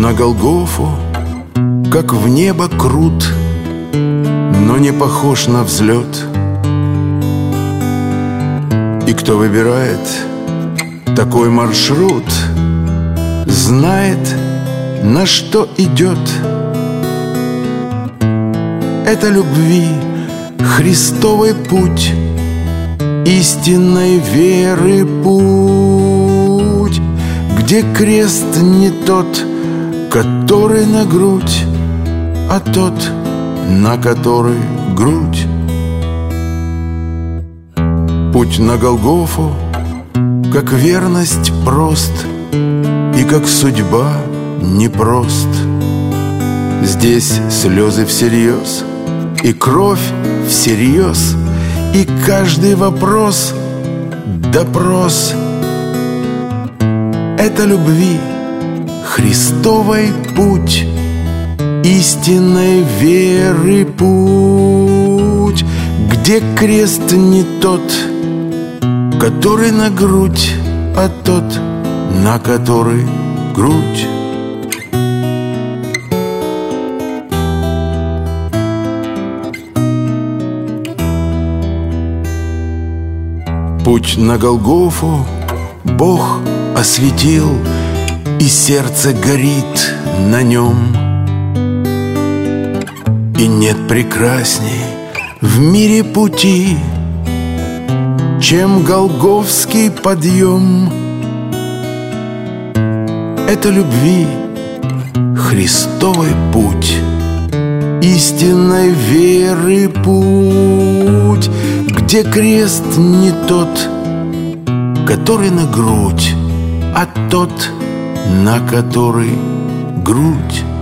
на Голгофу, как в небо крут, но не похож на взлет. И кто выбирает такой маршрут, знает, на что идет. Это любви Христовый путь, истинной веры путь, где крест не тот, который на грудь, а тот, на который грудь. Путь на Голгофу, как верность прост, и как судьба непрост. Здесь слезы всерьез, и кровь всерьез, и каждый вопрос — допрос. Это любви Христовый путь, истинной веры путь, где крест не тот, который на грудь, а тот, на который грудь. Путь на Голгофу Бог осветил, и сердце горит на нем. И нет прекрасней в мире пути, чем голгофский подъем. Это любви Христовый путь, истинной веры путь, где крест не тот, который на грудь, а тот, на который грудь.